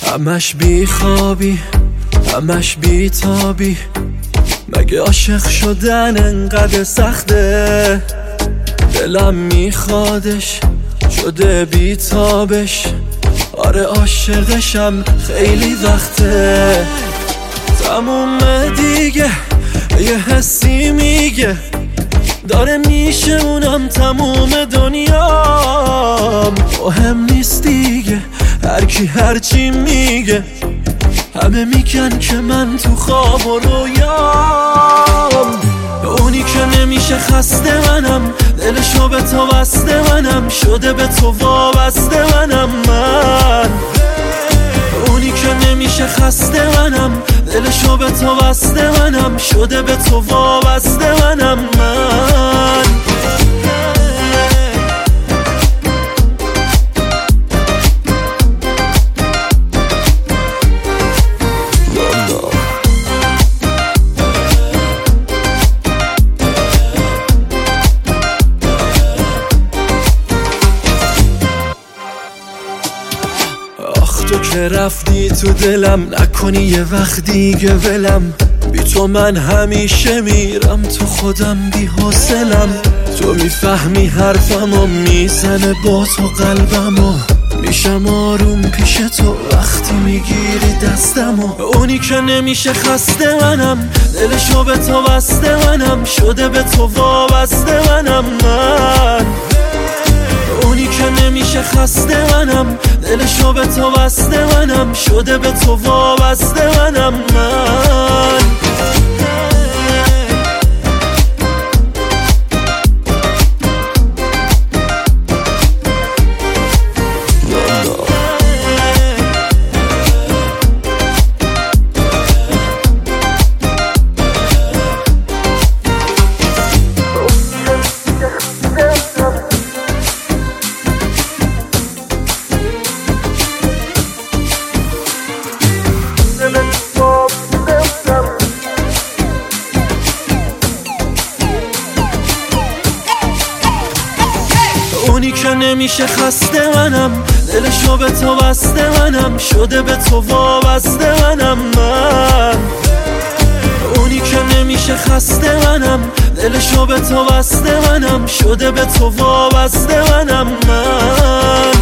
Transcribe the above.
همش بی خوابی، همش بی تابی. مگه عاشق شدن انقدر سخته؟ دلم میخوادش شده بی تابش. آره عاشقشم خیلی وقته. تمومه دیگه، یه حسی میگه داره میشونم تموم دنیام. مهم نیست دیگه هر کی هر چی میگه، همه میگن که من تو خواب و رویام. اونی که نمیشه خسته منم، دلشو به تو بسته منم، شده به تو وابسته منم من. اونی که نمیشه خسته منم، دلشو به تو بسته منم، شده به تو وابسته منم من. تو که رفتی تو دلم، نکنی یه وقت دیگه ولم. بی تو من همیشه میرم تو خودم بی حوصلم. تو میفهمی حرفمو میزنه با تو قلبمو، میشم آروم پیش تو وقتی میگیری دستمو. اونی که نمیشه خسته منم، دلشو به تو بسته منم، شده به تو وابسته منم من. اونی که نمیشه خسته منم، دلشو به تو بسته منم، شده به تو وابسته منم من. اونی که نمیشه خسته منم، دلشو به تو بسته منم، شده به تو وابسته منم من. اونی که نمیشه خسته منم، دلشو به تو بسته منم، شده به تو وابسته منم من.